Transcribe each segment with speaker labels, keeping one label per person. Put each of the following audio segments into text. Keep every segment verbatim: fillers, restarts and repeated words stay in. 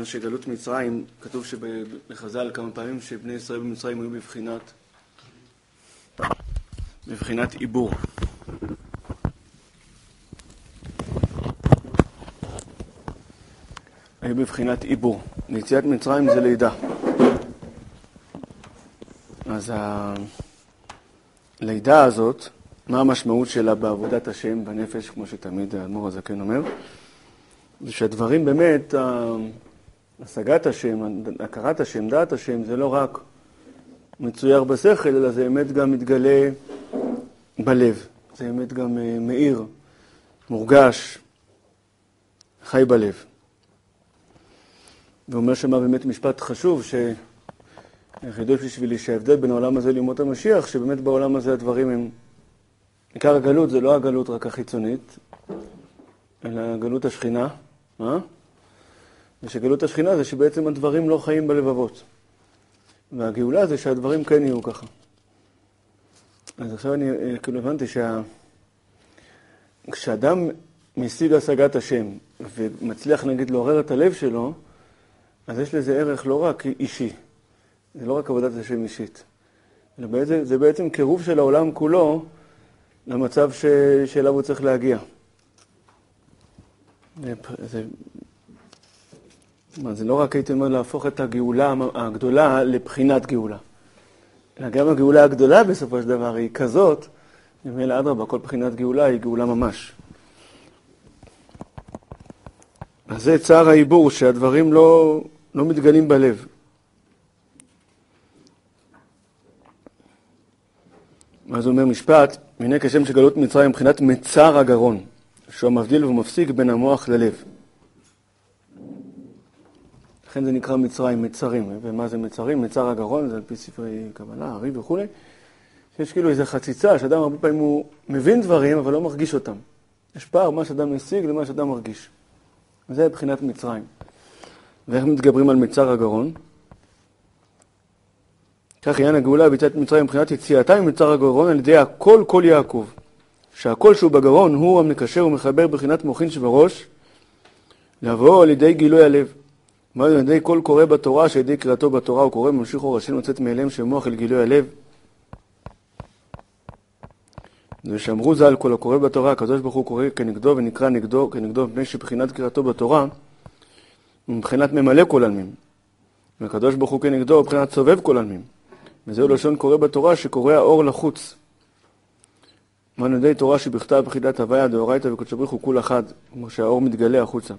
Speaker 1: כיוון שגלות מצרים, כתוב שבחז"ל כמה פעמים שבני ישראל במצרים היו בבחינת בבחינת עיבור. היו בבחינת עיבור. ליציאת מצרים זה לידה. אז הלידה הזאת, מה המשמעות שלה בעבודת השם בנפש, כמו שתמיד האדמו"ר הזקן אומר? זה שהדברים באמת, השגת השם, הכרת השם, דעת השם, זה לא רק מצויר בשכל, אלא זה באמת גם מתגלה בלב. זה באמת גם מאיר, מורגש, חי בלב. ואומר שמה באמת משפט חשוב, שחידוש בשבילי שההבדל בין העולם הזה לימות המשיח, שבאמת בעולם הזה הדברים הם, עיקר הגלות זה לא הגלות רק החיצונית, אלא הגלות השכינה. מה? ושגלות השכינה זה שבעצם הדברים לא חיים בלבבות. והגאולה זה שהדברים כן יהיו ככה. אז עכשיו אני כאילו הבנתי שה... כשאדם משיג השגת השם ומצליח נגיד לעורר את הלב שלו, אז יש לזה ערך לא רק אישי. זה לא רק עבודת השם אישית. אלא בעצם, זה בעצם קירוב של העולם כולו למצב ש... שאליו הוא צריך להגיע. זה... זה לא רק הייתי אומר להפוך את הגאולה הגדולה לבחינת גאולה. אלא גם הגאולה הגדולה בסופו של דבר היא כזאת, ממילא אדרבה, כל בחינת גאולה היא גאולה ממש. אז זה צער העיבור, שהדברים לא, לא מתגלים בלב. מה זה אומר משפט? הנה כשם שגלות מצרים מבחינת מצר הגרון, שהוא מבדיל ומפסיק בין המוח ללב. לכן זה נקרא מצרים, מצרים. ומה זה מצרים? מצר הגרון, זה על פי ספרי קבלה, הרי וכו'. שיש כאילו איזו חציצה, שאדם הרבה פעמים הוא מבין דברים, אבל לא מרגיש אותם. יש פער מה שאדם משיג למה שאדם מרגיש. וזה מבחינת מצרים. ואיך מתגברים על מצר הגרון? כך עניין הגאולה ביציאת מצרים מבחינת יציאתה ממצר הגרון על ידי הכל כל יעקב. שהכל שהוא בגרון הוא המקשר ומחבר בחינת מוחין שבראש, לבוא על ידי גילוי הלב. מה על ידי כל קורא בתורה, שעל ידי קריאתו בתורה הוא קורא ממשיך אור השם לצאת מאליהם של מוח אל גילוי הלב. ושאמרו ז"ל כל הקורא בתורה, הקדוש ברוך הוא קורא כנגדו ונקרא נגדו, כנגדו מפני שבחינת קריאתו בתורה, מבחינת ממלא כל עלמין. והקדוש ברוך הוא כנגדו, מבחינת סובב כל עלמין. וזהו לשון קורא בתורה שקורא האור לחוץ. מה על ידי תורה שבכתב בחידת הוויה דאורייתא וקדוש ברוך הוא כול אחד, כמו שהאור מתגלה החוצה.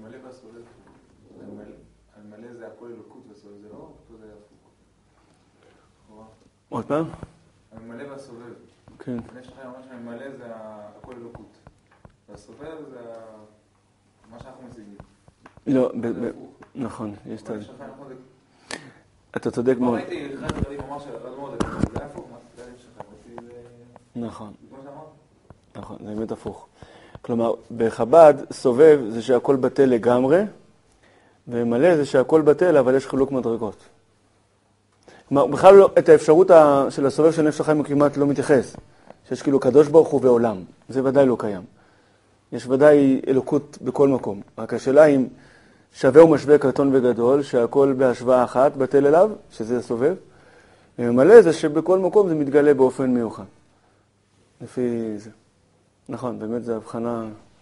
Speaker 1: עוד פעם?
Speaker 2: הממלא והסובב.
Speaker 1: כן.
Speaker 2: יש לך ממש הממלא זה הכל אלוקות. והסובב זה מה שאנחנו משיגים.
Speaker 1: לא, נכון, יש את זה. אתה צודק מאוד.
Speaker 2: מה ראיתי, אחד הדברים אמר של אחד מאוד, זה הפוך, מה זה שלך?
Speaker 1: נכון.
Speaker 2: כמו שאמרת?
Speaker 1: נכון, זה באמת הפוך. כלומר, בחב"ד סובב זה שהכל בטל לגמרי, וממלא זה שהכל בטל, אבל יש חילוק מדרגות. כלומר, בכלל לא, את האפשרות של הסובב של נפש החיים הוא כמעט לא מתייחס. שיש כאילו קדוש ברוך הוא ועולם. זה ודאי לא קיים. יש ודאי אלוקות בכל מקום. רק השאלה אם שווה ומשווה קטון וגדול, שהכל בהשוואה אחת בטל אליו, שזה הסובב. וממלא זה שבכל מקום זה מתגלה באופן מיוחד. לפי זה. נכון, באמת זה הבחנה...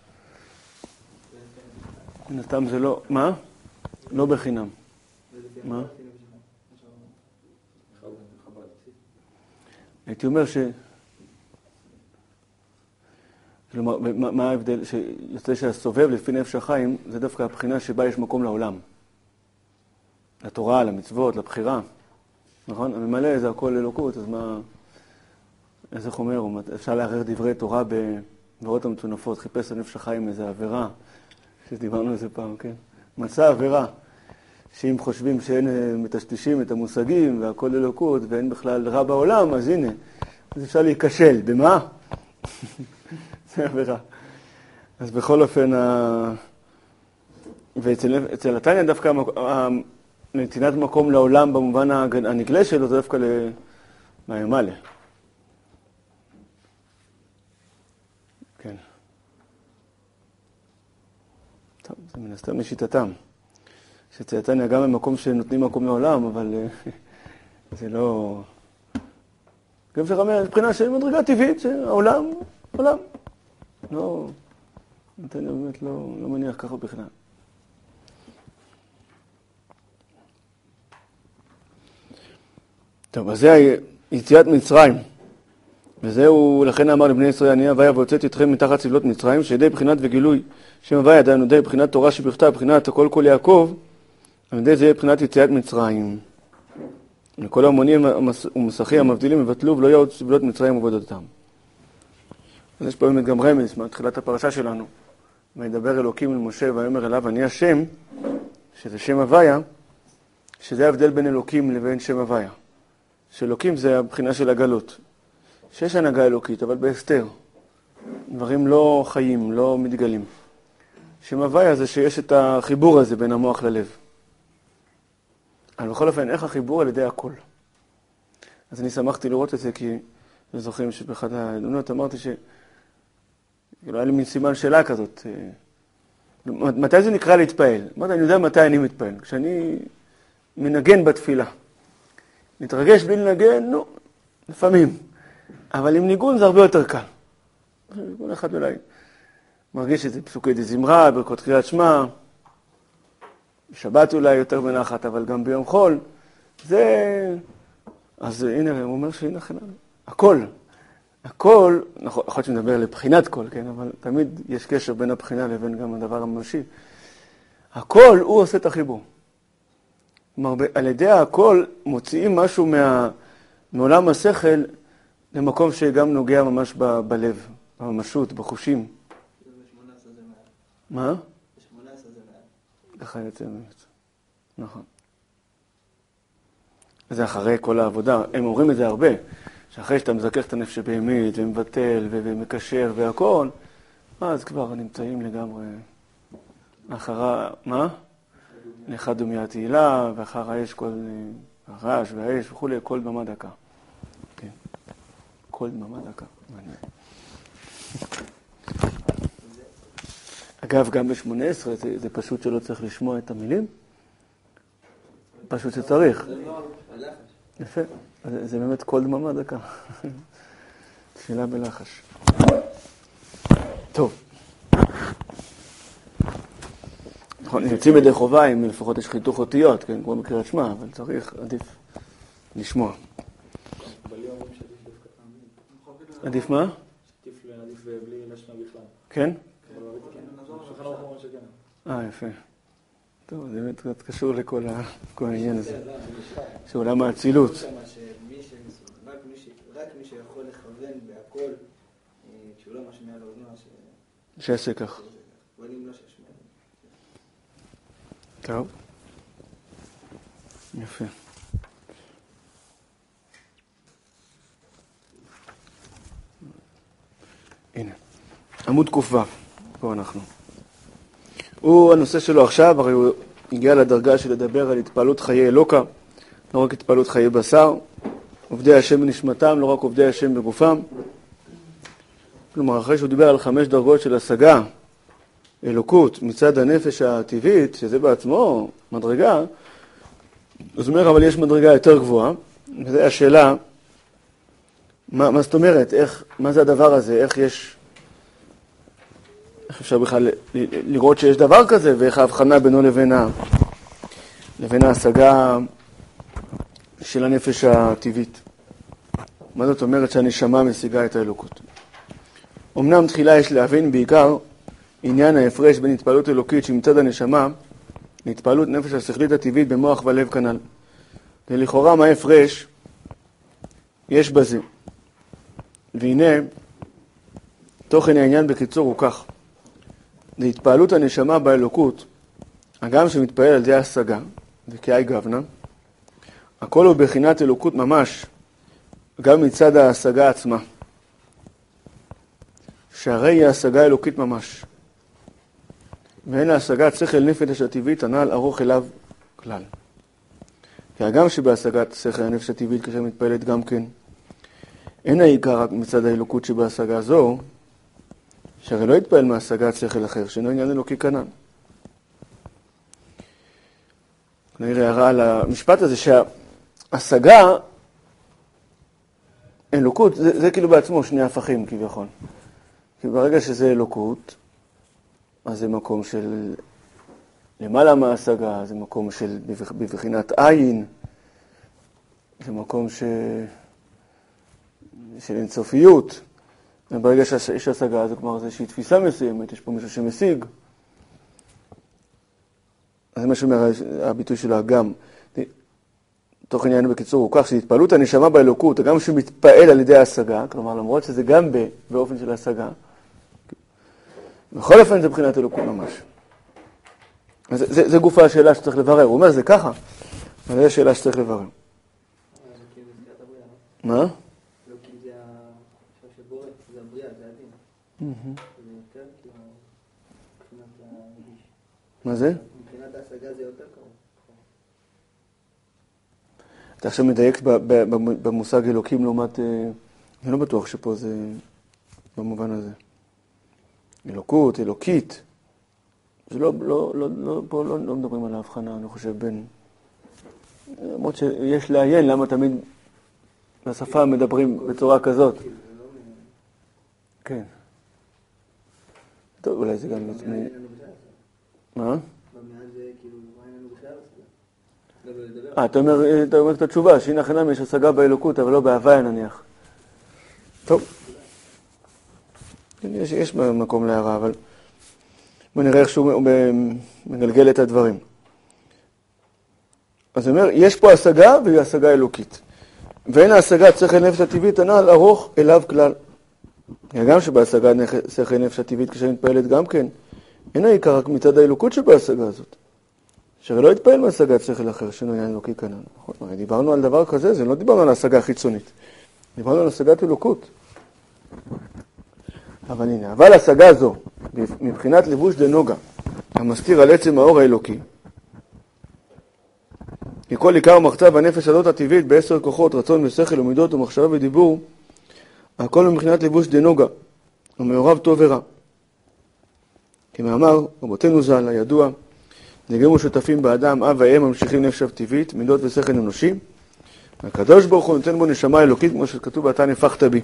Speaker 1: נתם זה לא... מה? לא בחינם. מה? הייתי אומר ש... כלומר, מה, מה ההבדל? שיוצא שהסובב לפי נפש החיים, זה דווקא הבחינה שבה יש מקום לעולם. לתורה, למצוות, לבחירה. נכון? הממלא זה הכל אלוקות, אז מה... אז איך אומר? אפשר לערער דברי תורה בעבירות המצונפות. חיפש לנפש החיים איזו עבירה, שדיברנו על זה פעם, כן? מצא עבירה. שאם חושבים שאין מטשטשים את המושגים והכל אלוקות ואין בכלל רע בעולם, אז הנה, אז אפשר להיכשל. במה? זה עבירה. אז בכל אופן, ה... ואצל התניא דווקא נתינת מקום לעולם במובן הנגלה שלו, זה דווקא למעלה. כן. טוב, זה מן הסתם לשיטתם. שצייתניה גם במקום שנותנים מקום לעולם, אבל זה לא... גם אפשר לומר, מבחינה של מדרגה טבעית, שהעולם, עולם. לא, נתניה באמת לא, לא מניח ככה בכלל. טוב, אז זה יציאת מצרים. וזהו, לכן אמר לבני ישראל, אני הוויה והוצאתי אתכם מתחת סבלות מצרים, שידי בחינת וגילוי שם הוויה, דהיינו ידי בחינת תורה שבכתב, בחינת הכל כל יעקב, על ידי זה יהיה בחינת יציאת מצרים. וכל ההמונים ומסכי המבדילים יבטלו ולא יהיו סבלות מצרים ובודדתם. אז יש פה באמת גם רמז מתחילת הפרשה שלנו. וידבר אלוקים אל משה ויאמר אליו, אני השם, שזה שם הוויה, שזה ההבדל בין אלוקים לבין שם הוויה. שאלוקים זה הבחינה של הגלות. שיש הנהגה אלוקית, אבל בהסתר. דברים לא חיים, לא מתגלים. שם הוויה זה שיש את החיבור הזה בין המוח ללב. אבל בכל אופן, איך החיבור על ידי הכל? אז אני שמחתי לראות את זה, כי זוכרים שבאחד העדונות אמרתי ש... היה לי מין סימן שאלה כזאת. מתי זה נקרא להתפעל? אמרתי, אני יודע מתי אני מתפעל. כשאני מנגן בתפילה. מתרגש בלי לנגן, נו, לפעמים. אבל עם ניגון זה הרבה יותר קל. כל אחד אולי מרגיש את זה פסוקי דזמרה, ברכות קריאת שמע, בשבת אולי יותר בנחת, אבל גם ביום חול. זה... אז הנה, הוא אומר שהנה חנן. הכל. הכל, נכון, יכול להיות שנדבר לבחינת כל, כן? אבל תמיד יש קשר בין הבחינה לבין גם הדבר הממשי. הכל, הוא עושה את החיבור. כלומר, על ידי הכל מוציאים משהו מה... מעולם השכל למקום שגם נוגע ממש ב... בלב, בממשות, בחושים. מה?
Speaker 3: ב-שמונה עשרה זה מעט.
Speaker 1: ככה יוצא באמת. נכון. זה אחרי כל העבודה. הם אומרים את זה הרבה. שאחרי שאתה מזכך את הנפש שבאמת, ומבטל, ומקשר, והכל, אז כבר נמצאים לגמרי אחרה, מה? לאחד דומיה תהילה, ואחר האש כל הרעש והאש וכו', כל דממה דקה. כן. כל דממה דקה. מעניין. אגב, גם ב-שמונה עשרה זה, זה פשוט שלא צריך לשמוע את המילים. פשוט שצריך. יפה. זה, זה באמת כל דממה דקה. תפילה בלחש. טוב. נכון, יוצאים ידי חובה אם לפחות יש חיתוך אותיות, כן, כמו בקריאת שמע, אבל צריך, עדיף לשמוע. עדיף מה?
Speaker 3: עדיף בלי לשמע בכלל.
Speaker 1: כן?
Speaker 3: שולחן ערוך אומר שכן.
Speaker 1: אה, יפה. טוב, זה באמת קצת קשור לכל העניין הזה. שעולם האצילות.
Speaker 3: רק מי שיכול לכוון בהכל, כשהוא לא משמיע לאוזנו,
Speaker 1: שיעשה כך.
Speaker 3: אבל אם לא שישמיע.
Speaker 1: טוב. יפה. הנה. עמוד ק"ו. פה אנחנו. הוא, הנושא שלו עכשיו, הרי הוא הגיע לדרגה של לדבר על התפעלות חיי אלוקה, לא רק התפעלות חיי בשר, עובדי השם בנשמתם, לא רק עובדי השם בגופם. כלומר, אחרי שהוא דיבר על חמש דרגות של השגה, אלוקות, מצד הנפש הטבעית, שזה בעצמו מדרגה, אז הוא אומר, אבל יש מדרגה יותר גבוהה, וזו השאלה, מה, מה זאת אומרת, איך, מה זה הדבר הזה, איך יש, איך אפשר בכלל לראות שיש דבר כזה, ואיך ההבחנה בינו לבין, ה, לבין ההשגה של הנפש הטבעית. מה זאת אומרת שהנשמה משיגה את האלוקות? אמנם תחילה יש להבין בעיקר עניין ההפרש בין התפעלות אלוקית שמצד הנשמה להתפעלות נפש השכלית הטבעית במוח ולב כנ"ל. ולכאורה מה ההפרש? יש בזה. והנה, תוכן העניין בקיצור הוא כך. להתפעלות הנשמה באלוקות, הגם שמתפעל על ידי השגה, וכאי גבנה, הכל הוא בחינת אלוקות ממש, גם מצד ההשגה עצמה. שהרי היא ההשגה אלוקית ממש. ואין להשגת שכל נפש הטבעית הנ"ל ארוך אליו כלל. כי הגם שבהשגת שכל הנפש הטבעית כאשר מתפעלת גם כן, אין העיקר רק מצד האלוקות שבהשגה זו, שהרי לא יתפעל מהשגת שכל אחר, שאינו עניין אלוקי כנ"ל. נראה הערה על המשפט הזה שההשגה, אלוקות, זה, זה כאילו בעצמו שני הפכים כביכול. כי ברגע שזה אלוקות, אז זה מקום של למעלה מההשגה, זה מקום של בבחינת עין, זה מקום ש... של אינסופיות. וברגע שיש השגה, זה כלומר איזושהי תפיסה מסוימת, יש פה מישהו שמשיג. אז זה מה שאומר הביטוי של האגם. תוך עניין בקיצור הוא כך שהתפעלות הנשמה באלוקות, גם שהוא מתפעל על ידי ההשגה, כלומר למרות שזה גם באופן של ההשגה, בכל אופן זה בחינת אלוקות ממש. אז זה, זה גופה השאלה שצריך לברר. הוא אומר זה ככה, אבל זו השאלה שצריך לברר. מה?
Speaker 3: אלוקים זה השם של בורא, זה הבריאה, זה הדין. זה יותר כאילו מבחינת הרגיש.
Speaker 1: מה זה?
Speaker 3: מבחינת ההשגה זה יותר קרוב.
Speaker 1: אתה עכשיו מדייק במושג אלוקים לעומת... אני לא בטוח שפה זה במובן הזה. אלוקות, אלוקית. זה לא, לא, לא, לא, פה לא, לא מדברים על ההבחנה, אני חושב, בין... למרות שיש לעיין למה תמיד בשפה מדברים בצורה כזאת. כן. טוב, אולי זה גם... מה?
Speaker 3: במעט זה כאילו, מה אין לנו בכלל?
Speaker 1: אה, אתה אומר, אתה אומר את התשובה, שהנה חינם יש השגה באלוקות, אבל לא בהוויה נניח. טוב. יש, יש מקום להערה, אבל בוא נראה איך שהוא מגלגל את הדברים. אז הוא אומר, יש פה השגה והיא השגה אלוקית. ואין ההשגה שכל נפש הטבעית הנ"ל ארוך אליו כלל. גם שבהשגה שכל נפש הטבעית כשאני מתפעלת גם כן, אין העיקר רק מצד האלוקות שבהשגה הזאת. שהרי לא יתפעל מהשגת שכל אחר שאינו עניין אלוקי כנ"ל. נכון? דיברנו על דבר כזה, זה לא דיברנו על השגה חיצונית. דיברנו על השגת אלוקות. אבל הנה, אבל השגה זו, מבחינת לבוש דנוגה, המסתיר על עצם האור האלוקי, כי כל עיקר מחצב הנפש הזאת הטבעית בעשר כוחות, רצון ושכל ומידות ומחשבה ודיבור, הכל מבחינת לבוש דנוגה, ומעורב טוב ורע. כמאמר רבותינו ז"ל, הידוע, נגרמו שותפים באדם, אב ואם ממשיכים נפש טבעית, מידות ושכל אנושי, הקדוש ברוך הוא נותן בו נשמה אלוקית, כמו שכתוב באתה נפחת בי.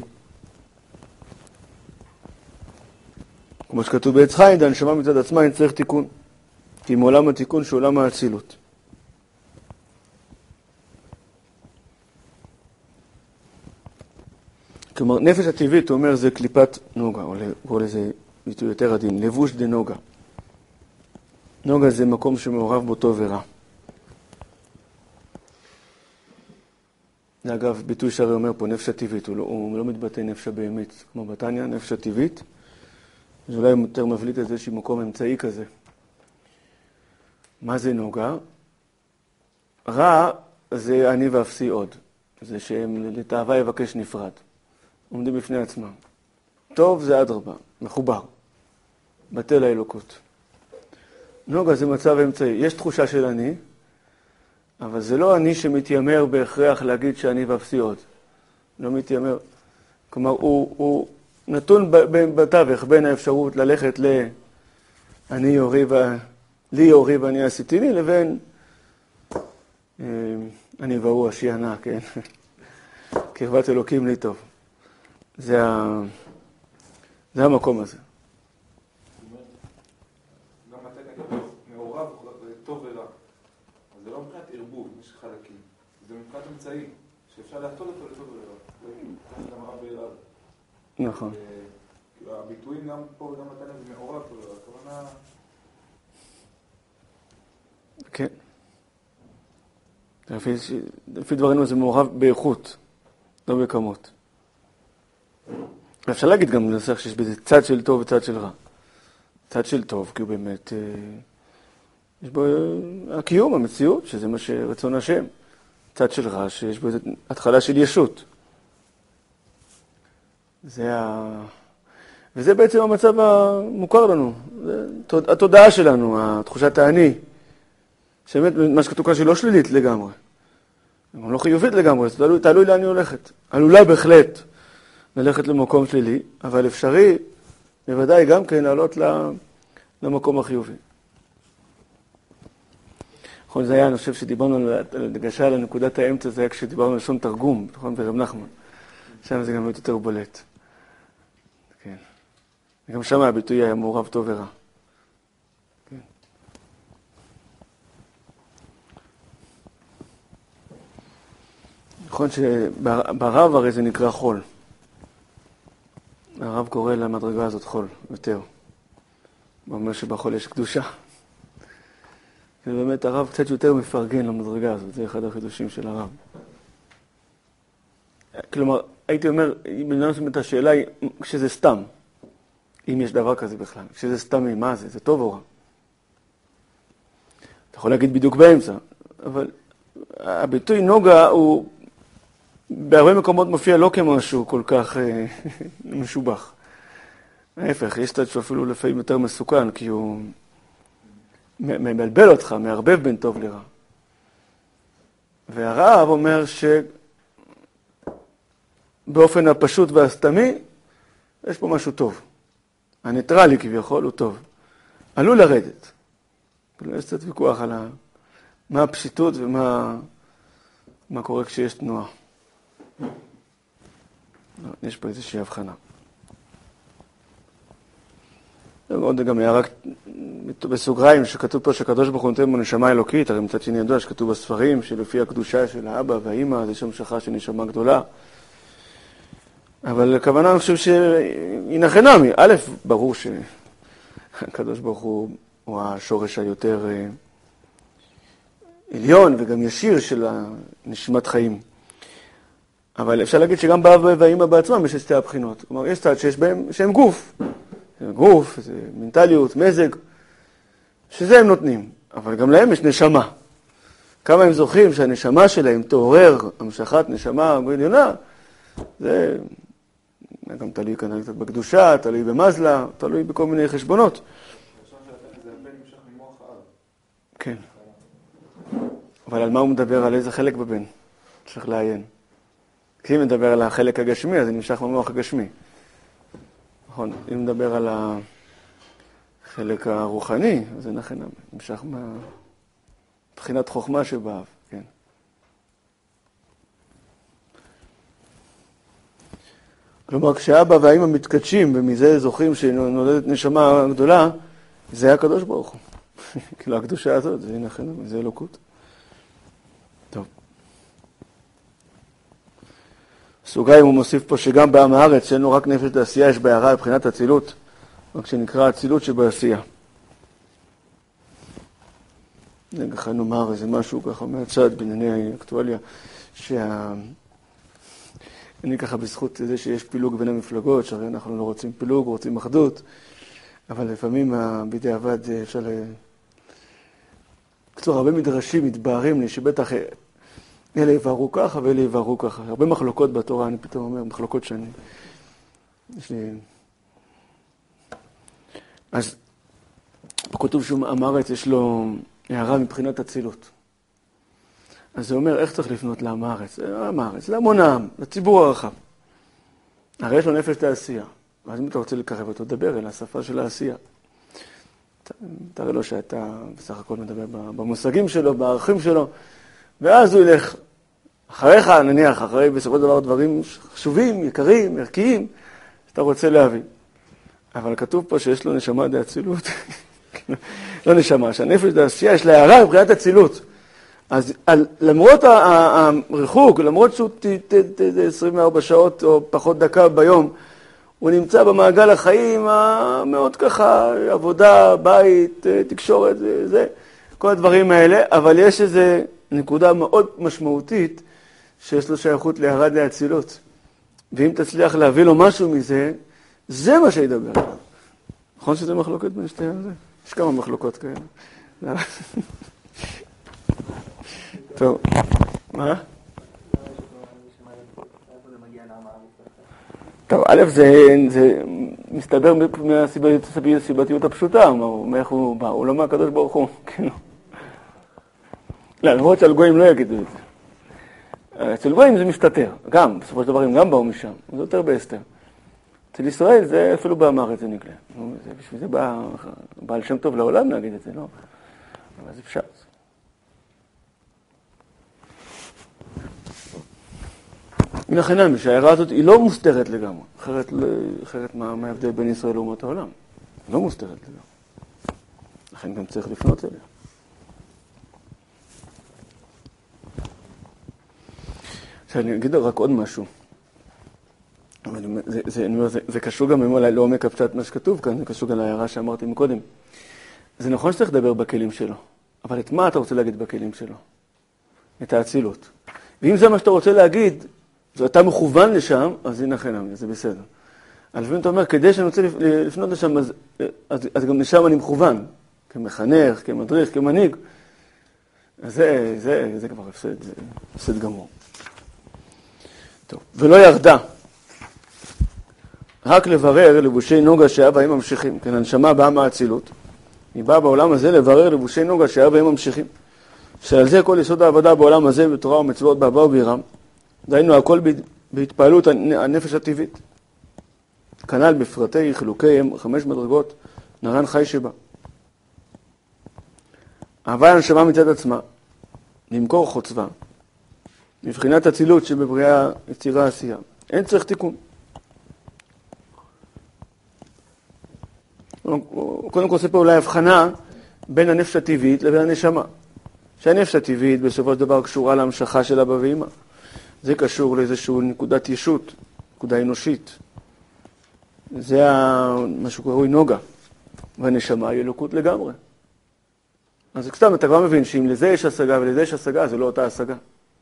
Speaker 1: כמו שכתוב בעץ חיים, הנשמה מצד עצמה אין צריך תיקון, כי מעולם התיקון שהוא עולם האצילות. כלומר, נפש הטבעית, הוא אומר, זה קליפת נוגה, או קורא לזה ביטוי יותר עדין, לבוש דנוגה. נוגה זה מקום שמעורב בו טוב ורע. זה אגב ביטוי שהרי אומר פה, נפש הטבעית, הוא לא, הוא לא מתבטא נפש הבאמת, כמו בתניא, נפש הטבעית. זה אולי יותר מבליט את זה שהיא מקום אמצעי כזה. מה זה נוגה? רע זה אני ואפסי עוד. זה שהם לתאווה יבקש נפרד. עומדים בפני עצמם. טוב זה אדרבה, מחובר. בטל האלוקות. נוגה זה מצב אמצעי. יש תחושה של אני, אבל זה לא אני שמתיימר בהכרח להגיד שאני ואפסי עוד. לא מתיימר. כלומר, הוא, הוא נתון בתווך בין האפשרות ללכת ל... אני יורי ו... לי יורי ואני עשיתיני, לבין אני והוא השיינה, כן? קרבת אלוקים לי טוב. זה, ה... זה המקום הזה.
Speaker 2: גם אתה נגיד מעורב טוב ורע. אז זה לא מבחינת ערבוב, יש חלקים. זה מבחינת אמצעי, שאפשר להטול אותו לטוב ורע. זה גם רע ורע.
Speaker 1: נכון.
Speaker 2: הביטויים גם פה וגם אתה נגיד מעורב טוב ורע. הכוונה...
Speaker 1: כן. לפי, לפי דברינו זה מעורב באיכות, לא בכמות. אפשר להגיד גם לנסח שיש בזה צד של טוב וצד של רע. צד של טוב, כי הוא באמת, יש בו הקיום, המציאות, שזה מה שרצון השם. צד של רע, שיש בו התחלה של ישות. זה ה... וזה בעצם המצב המוכר לנו. התודעה שלנו, התחושת האני. שבאמת, מה שכתוב כאן שהיא לא שלילית לגמרי. היא לא חיובית לגמרי, זה תלוי, תלוי לאן היא הולכת. עלולה בהחלט ללכת למקום שלילי, אבל אפשרי, בוודאי גם כן לעלות למקום החיובי. נכון, זה היה, אני חושב שדיברנו על הדגשה על נקודת האמצע, זה היה כשדיברנו על לשון תרגום, נכון, ברב נחמן. שם זה גם יותר בולט. כן. וגם שם הביטוי היה מעורב טוב ורע. כן. נכון שברב הרי זה נקרא חול. הרב קורא למדרגה הזאת חול, יותר. הוא אומר שבחול יש קדושה. ובאמת הרב קצת יותר מפרגן למדרגה הזאת, זה אחד החידושים של הרב. כלומר, הייתי אומר, בנושא את השאלה היא, כשזה סתם, אם יש דבר כזה בכלל, כשזה סתמי, מה זה? זה טוב או רע? אתה יכול להגיד בדיוק באמצע, אבל הביטוי נוגה הוא בהרבה מקומות מופיע לא כמשהו כל כך משובח. ההפך, יש צד שאפילו לפעמים יותר מסוכן, כי הוא מבלבל אותך, מערבב בין טוב לרע. והרב אומר שבאופן הפשוט והסתמי, יש פה משהו טוב. הניטרלי כביכול הוא טוב. עלול לרדת. יש קצת ויכוח על מה הפשיטות ומה מה קורה כשיש תנועה. יש פה איזושהי הבחנה. עוד גם הערה בסוגריים שכתוב פה שקדוש ברוך הוא נותן בו נשמה אלוקית, הרי מצד שני ידוע שכתוב בספרים שלפי הקדושה של האבא והאמא זה שם שכה של נשמה גדולה. אבל הכוונה אני חושב שהיא נחנמי. א', ברור שהקדוש ברוך הוא הוא השורש היותר עליון וגם ישיר של נשמת חיים. אבל אפשר להגיד שגם באבא והאמא בעצמם יש שתי הבחינות. כלומר, יש צד שיש בהם, שהם גוף. גוף, זה מנטליות, מזג, שזה הם נותנים. אבל גם להם יש נשמה. כמה הם זוכרים שהנשמה שלהם תעורר המשכת נשמה עליונה, זה גם תלוי כנראה קצת בקדושה, תלוי במזלה, תלוי בכל מיני חשבונות.
Speaker 2: זה הרבה נמשך ממוח האב.
Speaker 1: כן. אבל על מה הוא מדבר? על איזה חלק בבן? צריך לעיין. כי אם מדבר על החלק הגשמי, אז זה נמשך ממוח הגשמי. נכון, אם מדבר על החלק הרוחני, אז זה נכון, נמשך מבחינת חוכמה שבאב, כן. כלומר, כשאבא והאמא מתקדשים, ומזה זוכרים שנולדת נשמה גדולה, זה הקדוש ברוך הוא. כאילו, הקדושה הזאת, זה נכון, זה אלוקות. טוב. סוגריים הוא מוסיף פה שגם בעם הארץ, שאין לו רק נפש לעשייה, יש בהערה מבחינת הצילות, רק שנקרא הצילות שבעשייה. זה ככה נאמר איזה משהו ככה מהצד בענייני אקטואליה, שה... אני ככה בזכות זה שיש פילוג בין המפלגות, שהרי אנחנו לא רוצים פילוג, רוצים אחדות, אבל לפעמים בדיעבד אפשר ל... קצור, הרבה מדרשים מתבהרים לי שבטח אלה יבהרו ככה ואלה יבהרו ככה. הרבה מחלוקות בתורה, אני פתאום אומר, מחלוקות שאני... יש לי... אז בכתוב שהוא אמר את, יש לו הערה מבחינת הצילות. אז זה אומר, איך צריך לפנות לעם הארץ? לעם הארץ, להמון העם, לציבור הרחב. הרי יש לו נפש לעשייה. ואז אם אתה רוצה לקרב אותו, דבר אל השפה של העשייה. תראה לו שאתה בסך הכל מדבר במושגים שלו, בערכים שלו, ואז הוא ילך אחריך, נניח, אחרי בסופו של דבר דברים חשובים, יקרים, ערכיים, שאתה רוצה להביא. אבל כתוב פה שיש לו נשמה דאצילות. לא נשמה, שהנפש דעשייה יש לה הערה מבחינת אצילות. אז על, למרות הריחוק, למרות שהוא עשרים וארבע שעות או פחות דקה ביום, הוא נמצא במעגל החיים המאוד ככה, עבודה, בית, תקשורת, זה, זה, כל הדברים האלה, אבל יש איזו נקודה מאוד משמעותית שיש לו שייכות להערה דאצילות. ואם תצליח להביא לו משהו מזה, זה מה שידבר. נכון שזה מחלוקת בין שתי הזה? יש כמה מחלוקות כאלה. טוב, מה? טוב, א', זה מסתבר מהסיבתיות הפשוטה, מאיך הוא בא, הוא לא מהקדוש ברוך הוא, כן. לא, למרות שעל גויים לא יגידו את זה. אצל גויים זה מסתתר, גם, בסופו של דבר הם גם באו משם, זה יותר בהסתר. אצל ישראל זה אפילו באמר את זה נגלה. בשביל זה בעל שם טוב לעולם להגיד את זה, לא? אבל זה אפשר. לכן נמי, שההערה הזאת היא לא מוסתרת לגמרי. אחרת, אחרת מה, מה ההבדל בין ישראל לאומות העולם? היא לא מוסתרת לגמרי. לכן גם צריך לפנות אליה. עכשיו, אני אגיד רק עוד משהו. אבל זה, זה, זה, זה קשור גם אולי לעומק הפשט מה שכתוב כאן, זה קשור גם להערה שאמרתי מקודם. זה נכון שצריך לדבר בכלים שלו, אבל את מה אתה רוצה להגיד בכלים שלו? את האצילות. ואם זה מה שאתה רוצה להגיד, ואתה מכוון לשם, אז הנה חינם, זה בסדר. אבל לפעמים אתה אומר, כדי שאני רוצה לפנות לשם, אז, אז, אז גם לשם אני מכוון, כמחנך, כמדריך, כמנהיג. אז זה, זה, זה כבר הפסד, זה הפסד גמור. טוב, ולא ירדה. רק לברר לבושי נוגה שאב והם ממשיכים. כן, הנשמה באה מהאצילות. היא באה בעולם הזה לברר לבושי נוגה שאב והם ממשיכים. שעל זה כל יסוד העבודה בעולם הזה, בתורה ומצוות, באהבה וביראה. דהיינו, הכל בהתפעלות הנפש הטבעית. כנ"ל בפרטי חילוקיהם, חמש מדרגות, נרן חי שבה. אבל הנשמה מצד עצמה, למכור חוצבה, מבחינת הצילות שבבריאה יצירה עשייה. אין צריך תיקון. קודם כל עושה פה אולי הבחנה בין הנפש הטבעית לבין הנשמה. שהנפש הטבעית בסופו של דבר קשורה להמשכה של אבא ואמא. זה קשור לאיזשהו נקודת ישות, נקודה אנושית. זה מה שקוראים נוגה. והנשמה היא אלוקות לגמרי. אז סתם אתה כבר מבין שאם לזה יש השגה ולזה יש השגה, זה לא אותה השגה.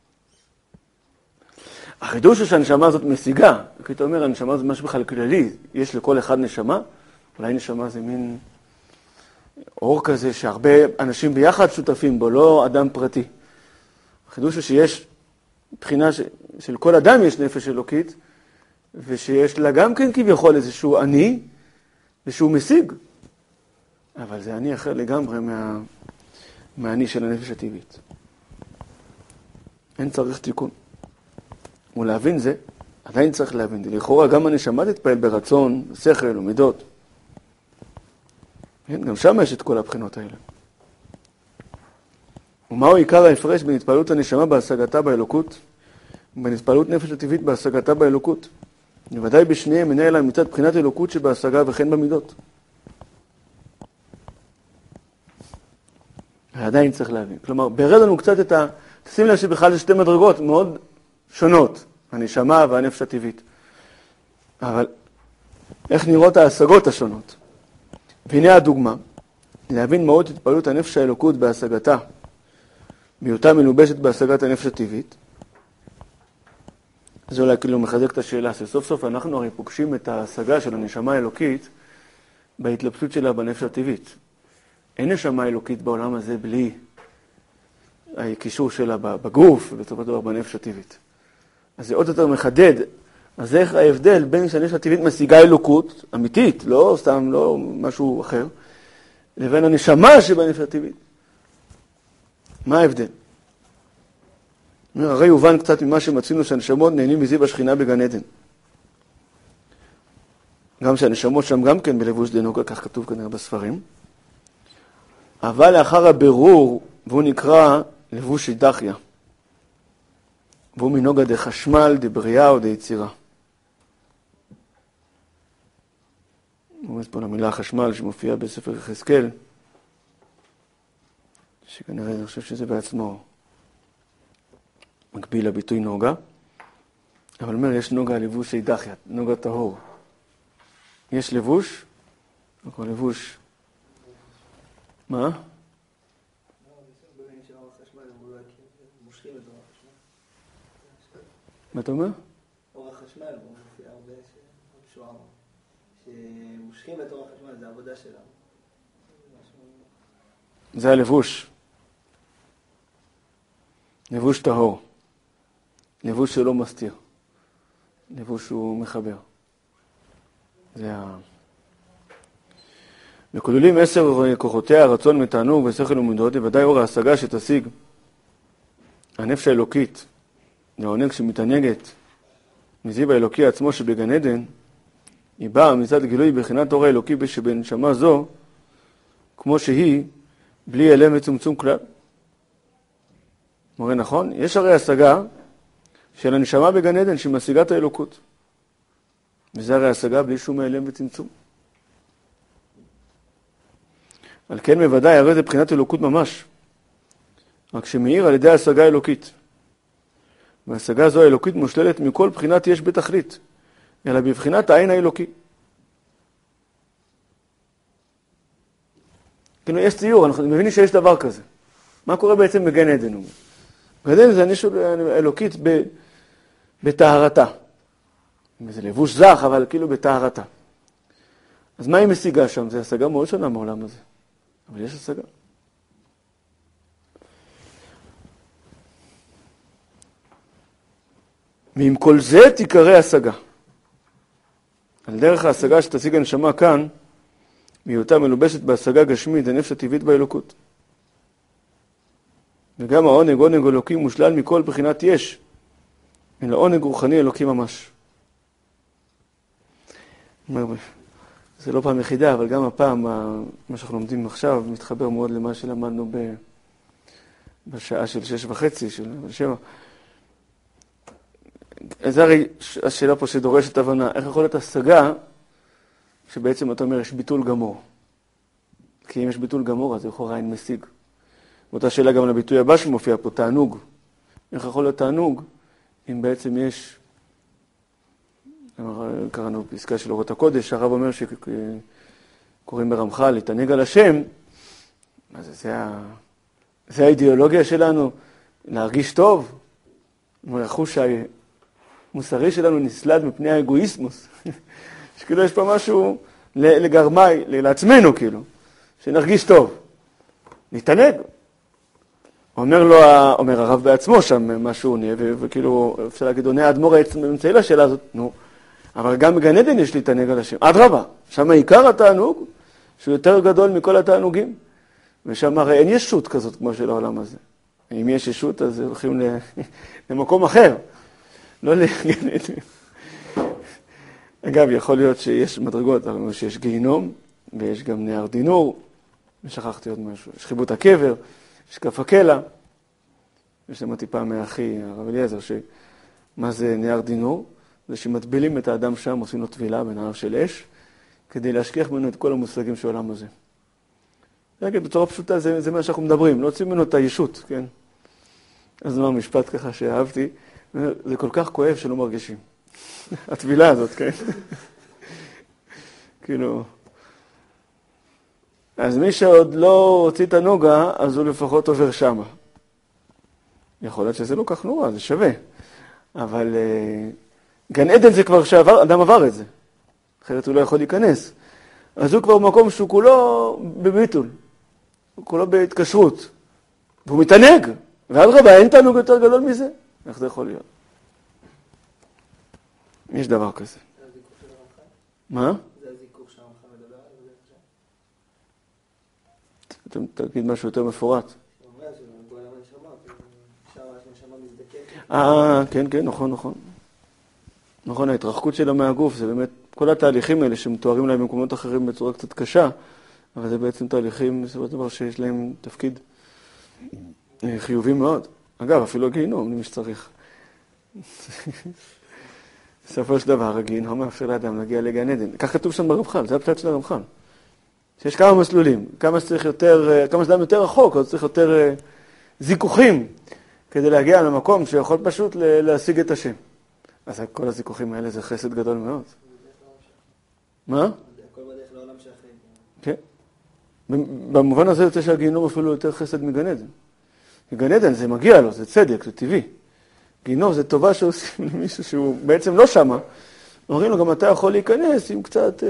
Speaker 1: החידוש הוא שהנשמה הזאת משיגה. כי אתה אומר, הנשמה זה משהו בכלל כללי. יש לכל אחד נשמה. אולי נשמה זה מין אור כזה שהרבה אנשים ביחד שותפים בו, לא אדם פרטי. החידוש הוא שיש מבחינה ש... של כל אדם יש נפש אלוקית, ושיש לה גם כן כביכול איזשהו אני, ושהוא משיג. אבל זה אני אחר לגמרי מה... מהאני של הנפש הטבעית. אין צריך תיקון. ולהבין זה, עדיין צריך להבין. לכאורה גם הנשמה תתפעל ברצון, שכל ומידות. גם שם יש את כל הבחינות האלה. ומהו עיקר ההפרש בין התפעלות הנשמה בהשגתה באלוקות, ובין התפעלות נפש הטבעית בהשגתה באלוקות? בוודאי בשניהם מנהל לה מצד בחינת אלוקות שבהשגה וכן במידות. ועדיין צריך להבין. כלומר, בירד לנו קצת את ה... תשים לב שבכלל זה שתי מדרגות מאוד שונות, הנשמה והנפש הטבעית. אבל איך נראות ההשגות השונות? והנה הדוגמה, להבין מהות התפעלות הנפש האלוקות בהשגתה, בהיותה מלובשת בהשגת הנפש הטבעית. זה אולי כאילו מחזק את השאלה, שסוף סוף אנחנו הרי פוגשים את ההשגה של הנשמה האלוקית בהתלבשות שלה בנפש הטבעית. אין נשמה אלוקית בעולם הזה בלי הקישור שלה בגוף ובסופו של דבר בנפש הטבעית. אז זה עוד יותר מחדד, אז איך ההבדל בין שהנפש הטבעית משיגה אלוקות אמיתית, לא סתם, לא משהו אחר, לבין הנשמה שבנפש הטבעית. מה ההבדל? הרי יובן קצת ממה שמצינו שהנשמות נהנים מזיו השכינה בגן עדן. גם שהנשמות שם גם כן בלבוש דנוגה, כך כתוב כנראה בספרים. אבל לאחר הבירור, והוא נקרא לבוש אידחיה. והוא מנוגה דחשמל, דבריאה או דיצירה. הוא פה למילה חשמל שמופיעה בספר יחזקאל, שכנראה אני חושב שזה בעצמו מקביל לביטוי נוגה. אבל אומר, יש נוגה לבוש אידחיה, נוגה טהור. יש לבוש, או לבוש, מה? מה אתה אומר?
Speaker 3: אור החשמל, הוא מופיע הרבה שוער. שמושכים את אור החשמל, זה העבודה שלנו.
Speaker 1: זה הלבוש. לבוש טהור. לבוש שלא מסתיר. לבוש שהוא מחבר. זה ה... וכוללים עשר כוחותיה, רצון מתענוג ושכל ומידות, בוודאי אור ההשגה שתשיג הנפש האלוקית, לעונג שמתענגת מזיו האלוקי עצמו שבגן עדן, היא באה מצד גילוי בחינת אור האלוקי שבנשמה זו, כמו שהיא, בלי אלם וצמצום כלל. מורה נכון? יש הרי השגה של הנשמה בגן עדן שמשיגה את האלוקות. וזה הרי השגה בלי שום העלם וצמצום. על כן בוודאי, הרי זה בחינת אלוקות ממש. רק שמאיר על ידי השגה אלוקית. והשגה זו האלוקית מושללת מכל בחינת יש בתכלית, אלא בבחינת העין האלוקי. כאילו יש ציור, אנחנו מבינים שיש דבר כזה. מה קורה בעצם בגן עדן? גן עדן זה הנישות האלוקית בטהרתה. זה לבוש זך, אבל כאילו בטהרתה. אז מה היא משיגה שם? זה השגה מאוד שונה מעולם הזה. אבל יש השגה. ועם כל זה תיקרא השגה. על דרך ההשגה שתשיג הנשמה כאן, בהיותה מלובשת בהשגה גשמית, הנפש הטבעית באלוקות. וגם העונג, עונג אלוקי מושלל מכל בחינת יש, אלא עונג רוחני אלוקי ממש. זה לא פעם יחידה, אבל גם הפעם, מה שאנחנו לומדים עכשיו, מתחבר מאוד למה שלמדנו ב... בשעה של שש וחצי, של שבע. זה הרי השאלה פה שדורשת הבנה, איך יכול להיות השגה שבעצם אתה אומר יש ביטול גמור. כי אם יש ביטול גמור, אז לכאורה אין משיג. ואותה שאלה גם לביטוי הבא שמופיע פה, תענוג. איך יכול להיות תענוג אם בעצם יש, קראנו פסקה של אורות הקודש, הרב אומר שקוראים ברמח"ל, להתענג על השם, אז זה, זה האידיאולוגיה שלנו, להרגיש טוב, החוש המוסרי שלנו נסלד מפני האגואיסמוס. שכאילו יש פה משהו לגרמי, לעצמנו כאילו, שנרגיש טוב, להתענג. אומר לו, אומר הרב בעצמו שם מה שהוא עונה, וכאילו אפשר להגיד, עונה האדמו"ר האמצעי לשאלה הזאת, נו, אבל גם בגן עדן יש להתענג על השם. אדרבה, שם העיקר התענוג, שהוא יותר גדול מכל התענוגים, ושם הרי אין ישות כזאת כמו של העולם הזה. אם יש ישות, אז הולכים למקום אחר, לא לגן עדן. אגב, יכול להיות שיש מדרגות, שיש גיהינום, ויש גם נהר דינור, ושכחתי עוד משהו, יש חיבות הקבר, יש כף הקלע, ושמעתי פעם מאחי, הרב אליעזר, שמה זה נהר דינור? זה שמטבילים את האדם שם, עושים לו טבילה בנהר של אש, כדי להשכיח ממנו את כל המושגים של העולם הזה. להגיד, בצורה פשוטה, זה, זה מה שאנחנו מדברים, לא יוצאים ממנו את הישות, כן? אז מה, משפט ככה שאהבתי, זה כל כך כואב שלא מרגישים. הטבילה הזאת, כן? כאילו... אז מי שעוד לא הוציא את הנוגה, אז הוא לפחות עובר שמה. יכול להיות שזה לא כך נורא, זה שווה. אבל uh, גן עדן זה כבר שאדם עבר את זה. אחרת הוא לא יכול להיכנס. אז הוא כבר במקום שהוא כולו בביטול. הוא כולו בהתקשרות. והוא מתענג. ועד רבה, אין תענוג יותר גדול מזה. איך זה יכול להיות? יש דבר כזה.
Speaker 3: זה הזיכוך של הרמח"ל?
Speaker 1: מה?
Speaker 3: זה הזיכוך שהרמח"ל מדבר על זה עכשיו?
Speaker 1: אתם תגיד משהו יותר מפורט.
Speaker 3: הוא אומר שבו היה הנשמה, שם הנשמה מזדקקת.
Speaker 1: אה, כן, כן, נכון, נכון. נכון, ההתרחקות שלה מהגוף, זה באמת, כל התהליכים האלה שמתוארים להם במקומות אחרים בצורה קצת קשה, אבל זה בעצם תהליכים, זה דבר שיש להם תפקיד חיובי מאוד. אגב, אפילו הגיהינום, למי שצריך. בסופו של דבר, הגיהינום מאפשר לאדם להגיע לגן עדן. כך כתוב שם ברמח"ל, זה הפשט של הרמח"ל. שיש כמה מסלולים, כמה שצריך יותר, כמה שאדם יותר רחוק, אז צריך יותר זיכוכים, כדי להגיע למקום שיכול פשוט להשיג את השם. אז כל הזיכוכים האלה זה חסד גדול מאוד. מה?
Speaker 3: הכל בדרך לעולם שאחרי.
Speaker 1: כן. במובן הזה יוצא שהגיהינום אפילו יותר חסד מגן עדן. גן עדן זה מגיע לו, זה צדק, זה טבעי. גיהינום זה טובה שעושים למישהו שהוא בעצם לא שמה. אומרים לו, גם אתה יכול להיכנס עם קצת...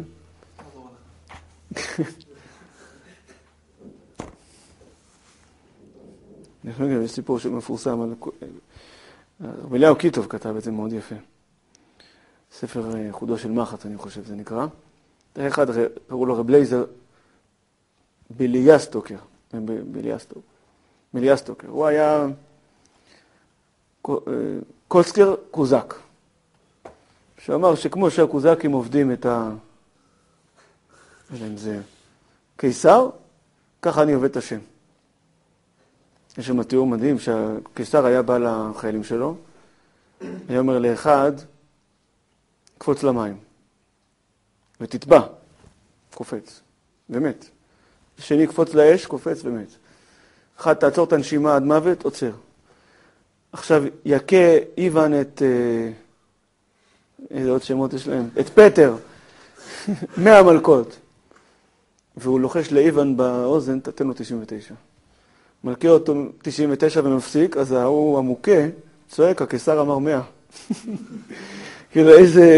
Speaker 1: יש סיפור שמפורסם על... רב אליהו קיטוב כתב את זה מאוד יפה. ספר חודו של מחץ, אני חושב, זה נקרא. אחד, קראו לו רב לייזר בליאסטוקר. בליאסטוקר. בליאסטוקר. הוא היה קולסקר קוזק. שאמר שכמו שהקוזקים עובדים את ה... אם זה קיסר, ככה אני עובד את השם. יש שם תיאור מדהים שהקיסר היה בא לחיילים שלו, היה אומר לאחד, קפוץ למים, ותטבע, קופץ, ומת. שני קפוץ לאש, קופץ ומת. אחד, תעצור את הנשימה עד מוות, עוצר. עכשיו, יקה איוון את, איזה עוד שמות יש להם? את פטר, מאה מלכות. והוא לוחש לאיוון באוזן, תתן לו תשעים ותשע. מלכה אותו תשעים ותשע ומפסיק, אז הוא המוכה, צועק, הקיסר אמר מאה. כאילו איזה...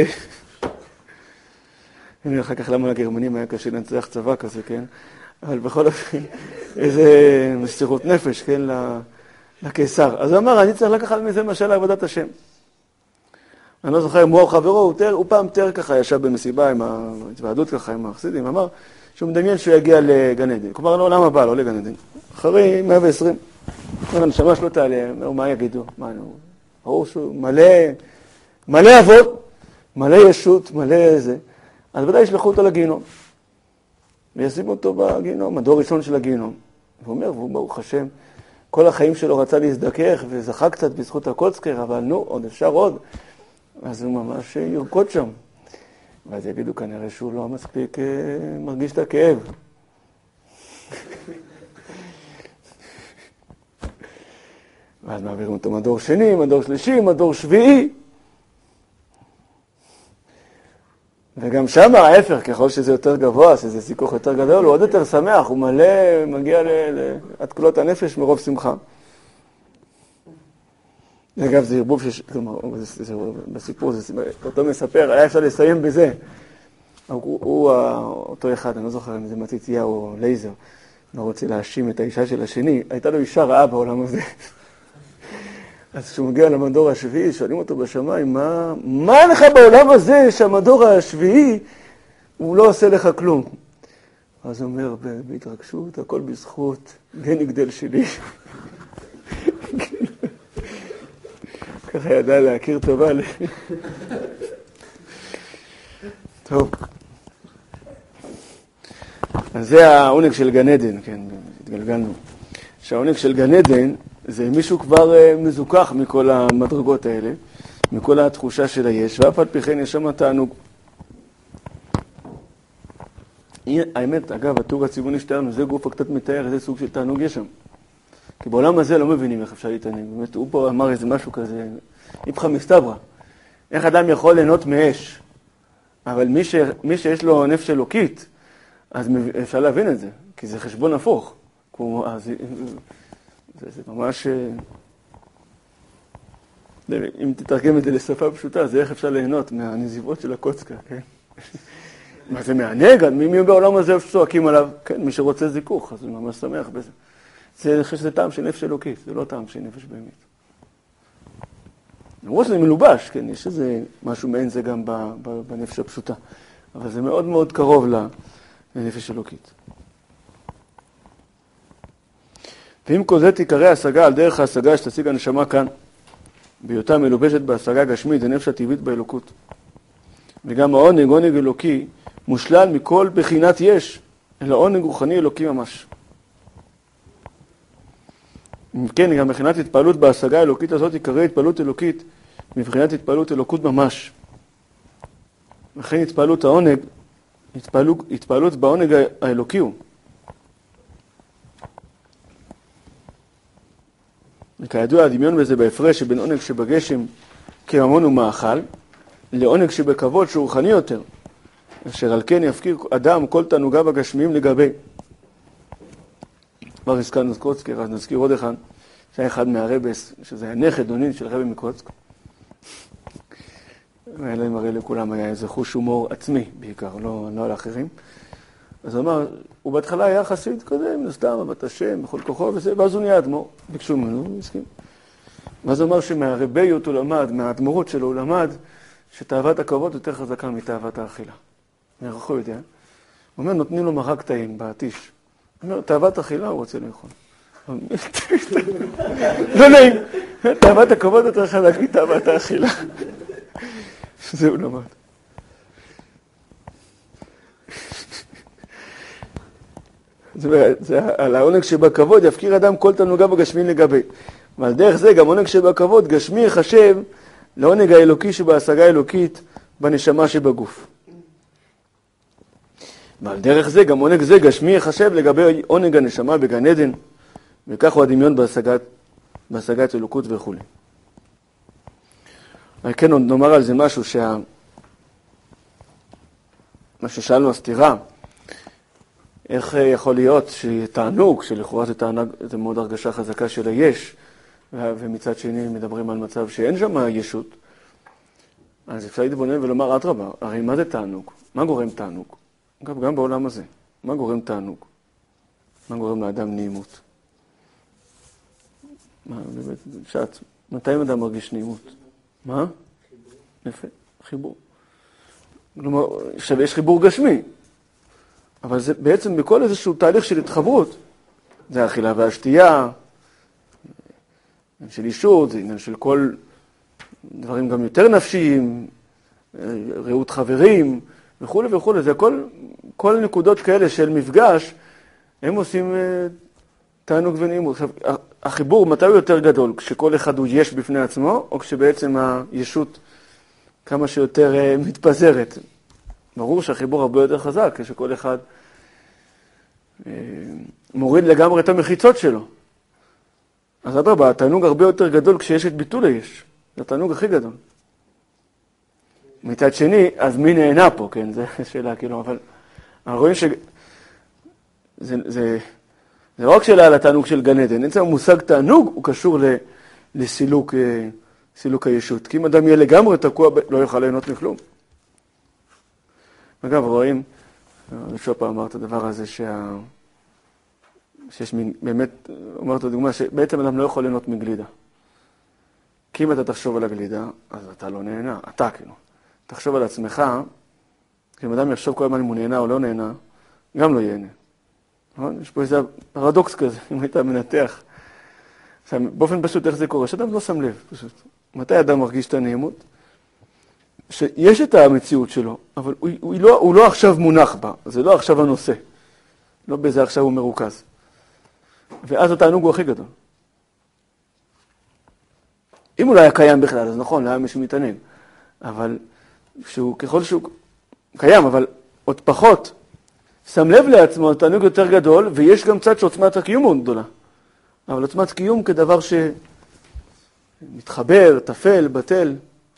Speaker 1: אני יודע אחר כך למה לגרמנים היה קשה לנצח צבא כזה, כן? אבל בכל אופן, איזה מסירות נפש, כן, לקיסר. אז הוא אמר, אני צריך לקחת מזה משל לעבודת השם. אני לא זוכר אם הוא או חברו, הוא, תר, הוא פעם תר ככה, ישב במסיבה עם ההתוועדות ככה, עם החסידים, אמר שהוא מדמיין שהוא יגיע לגן עדן. כלומר, לעולם הבא, לא לגן עדן. אחרי מאה ועשרים. הנשמה שלו תעלה, אומר, מה יגידו? מה, ברור שהוא מלא, מלא אבות, מלא ישות, מלא איזה. אז ודאי ישלחו אותו לגיהנום. וישימו אותו בגיהנום, הדור ראשון של הגיהנום. הוא אומר, והוא ברוך השם, כל החיים שלו רצה להזדכך וזכה קצת בזכות הקוצקר, אבל נו, עוד אפשר עוד. אז הוא ממש ירקוד שם. ואז יגידו כנראה שהוא לא מספיק מרגיש את הכאב. ואז מעבירים אותו מדור שני, מדור שלישי, מדור שביעי. וגם שם ההפך, ככל שזה יותר גבוה, שזה סיכוך יותר גדול, הוא עוד יותר שמח, הוא מלא, מגיע עד כלות הנפש מרוב שמחה. אגב, זה ערבוב שיש, כלומר, בסיפור, אותו מספר, היה אפשר לסיים בזה. הוא, הוא אותו אחד, אני לא זוכר אם זה מתיתיה או לייזר, לא רוצה להאשים את האישה של השני, הייתה לו אישה רעה בעולם הזה. אז כשהוא מגיע למדור השביעי, שואלים אותו בשמיים, מה, מה לך בעולם הזה שהמדור השביעי הוא לא עושה לך כלום? אז הוא אומר בהתרגשות, הכל בזכות גן יגדל שלי. ככה ידע להכיר טובה. טוב. אז זה העונג של גן עדן, כן, התגלגלנו. שהעונג של גן עדן זה מישהו כבר מזוכח מכל המדרגות האלה, מכל התחושה של היש, ואף על פי כן יש שם תענוג. האמת, אגב, התיאור הצבעוני שלנו, זה גוף קצת מתאר איזה סוג של תענוג יש שם. כי בעולם הזה לא מבינים איך אפשר להתענג. באמת, הוא פה אמר איזה משהו כזה, איפכא מסתברא. איך אדם יכול ליהנות מאש? אבל מי, ש... מי שיש לו נפש אלוקית, אז אפשר להבין את זה, כי זה חשבון הפוך. כמו... אז... זה, זה ממש... אם תתרגם את זה לשפה פשוטה, זה איך אפשר ליהנות מהנזיבות של הקוצקה, כן? מה זה מענג? מי, מי בעולם הזה צועקים עליו? כן, מי שרוצה זיכוך, אז הוא ממש שמח בזה. זה, אני חושב שזה טעם של נפש אלוקית, זה לא טעם של נפש באמת. למרות שזה מלובש, כן, יש איזה משהו מעין זה גם בנפש הפשוטה, אבל זה מאוד מאוד קרוב לנפש אלוקית. ואם כל זה תיקרא השגה על דרך ההשגה שתשיג הנשמה כאן, בהיותה מלובשת בהשגה גשמית, זה נפש הטבעית באלוקות. וגם העונג, עונג אלוקי, מושלל מכל בחינת יש, אלא עונג רוחני אלוקי ממש. כן, גם מבחינת התפעלות בהשגה האלוקית הזאת יקרא התפעלות אלוקית, מבחינת התפעלות אלוקות ממש. וכן התפעלות העונג, התפעלות, התפעלות בעונג האלוקי הוא. וכידוע הדמיון בזה בהפרש שבין עונג שבגשם כממון ומאכל, לעונג שבכבוד שהוא רוחני יותר, אשר על כן יפקיר אדם כל תענוגיו הגשמיים לגבי. כבר הזכרנו את קוצקר, אז נזכיר עוד אחד, שהיה אחד מהרבס, שזה היה נכד דונין של רבי מקוצק. והיה להם הרי לכולם היה איזה חוש הומור עצמי בעיקר, לא, לא על האחרים. אז הוא אמר, הוא בהתחלה היה חסיד כזה, מן הסתם, אהבת השם, בכל כוחו וזה, ואז הוא נהיה אדמו"ר. ביקשו ממנו, הוא הסכים. ואז הוא אמר שמהרביות הוא למד, מהאדמו"רות שלו הוא למד, שתאוות הכבוד יותר חזקה מתאוות האכילה. איך הוא יודע? הוא אומר, נותנים לו מרק טעים בעטיש. הוא אומר, תאוות אכילה הוא רוצה לאכול. לא נעים. תאוות הכבוד יותר חזק מתאוות האכילה. זה הוא למד. זה על העונג שבכבוד יפקיר אדם כל תענוגיו הגשמיים לגבי. ועל דרך זה גם עונג שבכבוד גשמי יחשב לעונג האלוקי שבהשגה האלוקית בנשמה שבגוף. ועל דרך זה, גם עונג זה גשמי יחשב לגבי עונג הנשמה בגן עדן, וכך הוא הדמיון בהשגת, בהשגת אלוקות וכו'. כן, נאמר על זה משהו שה... מה ששאלנו הסתירה, איך יכול להיות שתענוג, שלכאורה זה תענוג, זה מאוד הרגשה חזקה של היש, ומצד שני מדברים על מצב שאין שם ישות, אז אפשר להתבונן ולומר, אדרבה, הרי מה זה תענוג? מה גורם תענוג? גם, גם בעולם הזה, מה גורם תענוג? מה גורם לאדם נעימות? מה, באמת, שעת, מתי אדם מרגיש נעימות? מה? יפה, חיבור. כלומר, עכשיו יש חיבור גשמי, אבל זה בעצם בכל איזשהו תהליך של התחברות, זה האכילה והשתייה, עניין של אישות, זה עניין של כל דברים גם יותר נפשיים, ראות חברים וכו' וכו'. זה כל, כל נקודות כאלה של מפגש, הם עושים תענוג ונעימות. עכשיו, החיבור מתי הוא יותר גדול? כשכל אחד הוא יש בפני עצמו, או כשבעצם הישות כמה שיותר מתפזרת? ברור שהחיבור הרבה יותר חזק, כשכל אחד מוריד לגמרי את המחיצות שלו. אז אדרבה, התענוג הרבה יותר גדול כשיש את ביטול היש. זה התענוג הכי גדול. מצד שני, אז מי נהנה פה, כן? זו שאלה, כאילו, אבל... אנחנו רואים ש... זה, זה, זה לא רק שאלה על התענוג של גן עדן. עצם המושג תענוג הוא קשור ל, לסילוק סילוק הישות. כי אם אדם יהיה לגמרי תקוע, לא יוכל ליהנות מכלום. אגב, רואים, שופע אמר את הדבר הזה שה... שיש מין, באמת, אומרת הדוגמה, שבעצם אדם לא יכול ליהנות מגלידה. כי אם אתה תחשוב על הגלידה, אז אתה לא נהנה, אתה כאילו. תחשוב על עצמך, אם אדם יחשוב כל הזמן אם הוא נהנה או לא נהנה, גם לא ייהנה. יש פה איזה פרדוקס כזה, אם היית מנתח. באופן פשוט, איך זה קורה? שאדם לא שם לב, פשוט. מתי אדם מרגיש את הנעימות? שיש את המציאות שלו, אבל הוא, הוא, לא, הוא לא עכשיו מונח בה, זה לא עכשיו הנושא. לא בזה עכשיו הוא מרוכז. ואז התענוג הוא הכי גדול. אם הוא לא היה קיים בכלל, אז נכון, לא היה מישהו מתענג. אבל שהוא, ככל שהוא קיים, אבל עוד פחות, שם לב לעצמו, התענוג יותר גדול, ויש גם צד שעוצמת הקיום מאוד גדולה. אבל עוצמת קיום כדבר שמתחבר, תפל, בטל.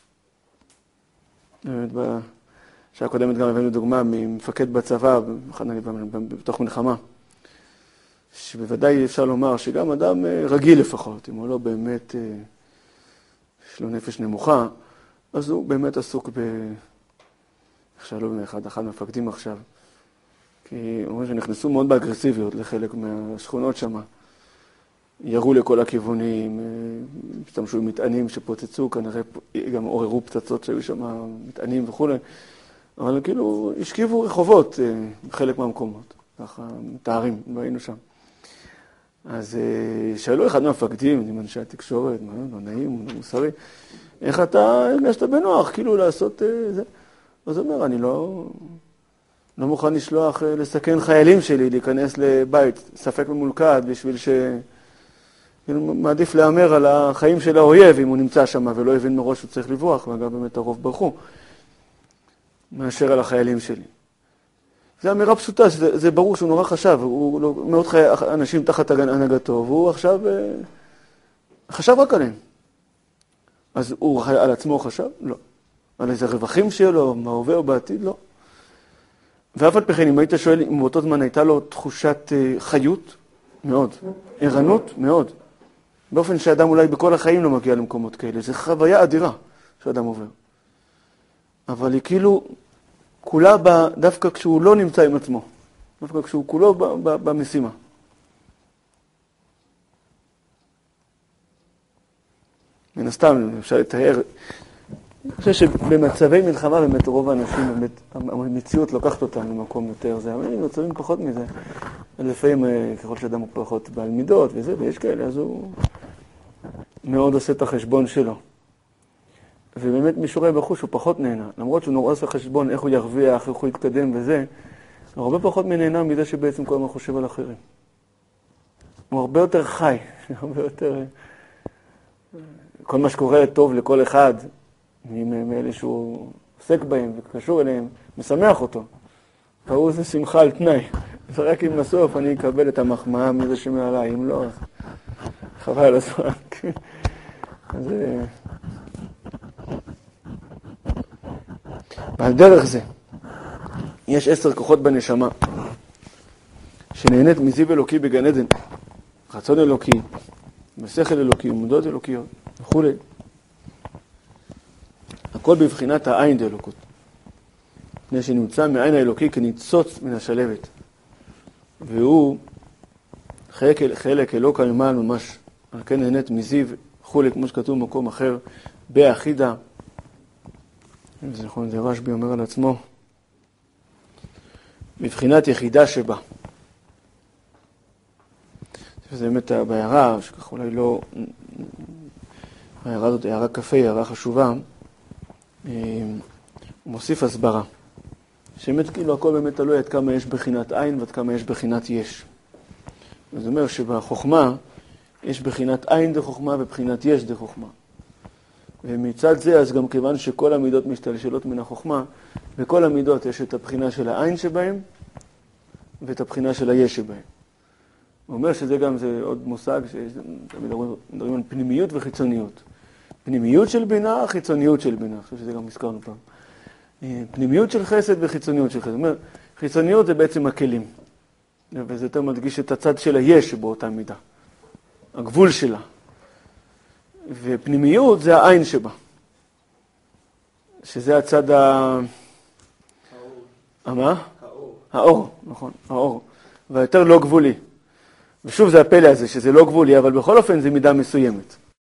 Speaker 1: בשעה הקודמת גם הבאנו דוגמה ממפקד בצבא, בתוך מלחמה, שבוודאי אפשר לומר שגם אדם רגיל לפחות, אם הוא לא באמת, יש לו נפש נמוכה, אז הוא באמת עסוק ב... עכשיו לא באחד, אחד מפקדים עכשיו, כי אומרים שנכנסו מאוד באגרסיביות לחלק מהשכונות שם, ירו לכל הכיוונים, השתמשו עם מטענים שפוצצו, כנראה גם עוררו פצצות שהיו שם, מטענים וכו'. אבל כאילו השכיבו רחובות בחלק מהמקומות, ככה מתארים, לא היינו שם. אז שאלו אחד מהמפקדים, עם אנשי התקשורת, מה, לא נעים, לא מוסרי, איך אתה הרגשת בנוח, כאילו לעשות זה? אז הוא אומר, אני לא, לא מוכן לשלוח, לסכן חיילים שלי, להיכנס לבית, ספק ממולכד, בשביל ש... מעדיף לאמר על החיים של האויב, אם הוא נמצא שם ולא הבין מראש שהוא צריך לברוח, ואגב באמת הרוב ברחו, מאשר על החיילים שלי. זו אמירה פשוטה, זה, זה ברור שהוא נורא חשב, הוא לא, מאות חי... אנשים תחת הנהגתו, והוא עכשיו חשב רק עליהם. אז הוא על עצמו חשב? לא. על איזה רווחים שלו, בהווה או בעתיד? לא. ואף על פי כן, אם היית שואל, אם באותו זמן הייתה לו תחושת חיות, מאוד. ערנות, מאוד. באופן שאדם אולי בכל החיים לא מגיע למקומות כאלה. זו חוויה אדירה שאדם עובר. אבל היא כאילו כולה בה, דווקא כשהוא לא נמצא עם עצמו. דווקא כשהוא כולו ב, ב, במשימה. מן הסתם, אפשר לתאר. אני חושב שבמצבי מלחמה באמת רוב האנשים, באמת, המציאות לוקחת אותם למקום יותר זה. אבל הם מצבים פחות מזה. לפעמים ככל שאדם הוא פחות בעל מידות וזה, ויש כאלה, אז הוא מאוד עושה את החשבון שלו. ובאמת מישורי בחוש הוא פחות נהנה. למרות שהוא נורא עושה חשבון איך הוא ירוויח, איך הוא יתקדם וזה, הוא הרבה פחות מנהנה מזה שבעצם כל הזמן חושב על אחרים. הוא הרבה יותר חי, הרבה יותר... כל מה שקורה טוב לכל אחד, מאלה שהוא עוסק בהם וקשור אליהם, משמח אותו. והוא זה שמחה על תנאי. זה רק אם בסוף אני אקבל את המחמאה מזה שמעליי, אם לא, אז חבל על הזמן. אז ועל דרך זה, יש עשר כוחות בנשמה, שנהנית מזיו אלוקי בגן עדן, רצון אלוקי, ושכל אלוקי, ומודעות אלוקיות, וכו'. הכל בבחינת העין דאלוקות. מפני שנמצא מעין האלוקי כניצוץ מן השלבת. והוא חלק, חלק אלוקה ממעל ממש, על כן נהנית מזיו, וכו', כמו שכתוב במקום אחר, באחידה. אם זה נכון, זה רשב"י אומר על עצמו, בבחינת יחידה שבה. זה באמת בהערה, שכך אולי לא... ההערה הזאת, הערה קפה, הערה חשובה, הוא מוסיף הסברה. שבאמת כאילו הכל באמת תלוי עד כמה יש בחינת עין ועד כמה יש בחינת יש. זאת אומרת שבחוכמה יש בחינת עין דחוכמה ובחינת יש דחוכמה. ומצד זה, אז גם כיוון שכל המידות משתלשלות מן החוכמה, בכל המידות יש את הבחינה של העין שבהם ואת הבחינה של היש שבהם. הוא אומר שזה גם, זה עוד מושג, שמדברים על פנימיות וחיצוניות. פנימיות של בינה, חיצוניות של בינה. אני חושב שזה גם הזכרנו פעם. פנימיות של חסד וחיצוניות של חסד. זאת אומרת, חיצוניות זה בעצם הכלים. וזה יותר מדגיש את הצד של היש באותה מידה. הגבול שלה. ופנימיות זה העין שבה. שזה הצד ה... האור. מה? האור. האור, נכון, האור. והיותר לא גבולי. ושוב זה הפלא הזה, שזה לא גבולי, אבל בכל אופן זה מידה מסוימת.